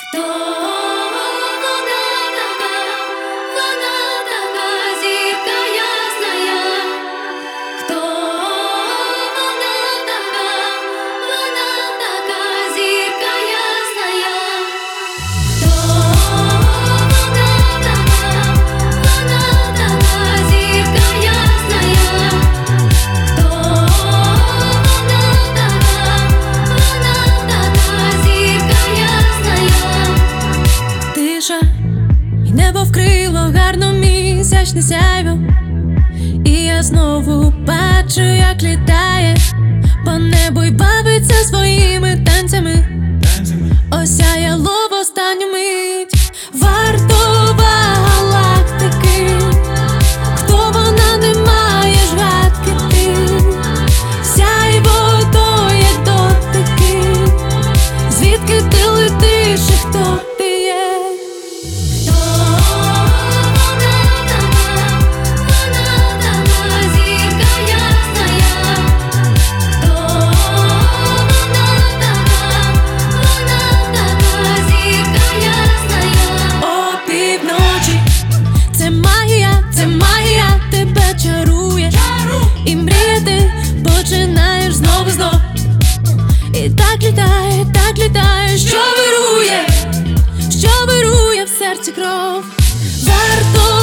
І небо вкрило гарно місячне сяйво, і я знову бачу, як літає по небу й бавиться своїми танцями. Осяяло в останню мить вартова галактики. Хто вона, не маєш гадки ти. Сяйво то є дотики. Звідки ти летиш і хто ти є? Починаєш знову і знов. І так літає, що вирує в серці кров. Варто